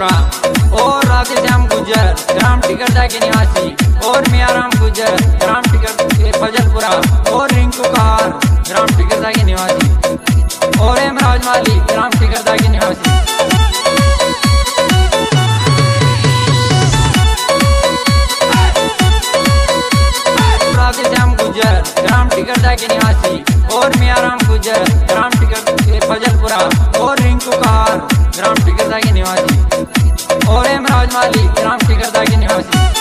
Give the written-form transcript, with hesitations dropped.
फजलपुरा और राधे श्याम गुजर ग्राम टिकरदा के निवासी और मियाराम गुजर ग्राम टिकर फजलपुरा और रिंकू कहार ग्राम टिकरदा के निवासी और हेमराज माली ग्राम टिकरदा के निवासी। राधे श्याम गुजर ग्राम टिकरदा के निवासी और मियाराम गुजर ग्राम टिकर फजलपुरा और रिंकू कहार ग्राम टिकरदा के निवासी और हेमराज माली ग्राम टिकरदा के निवासी।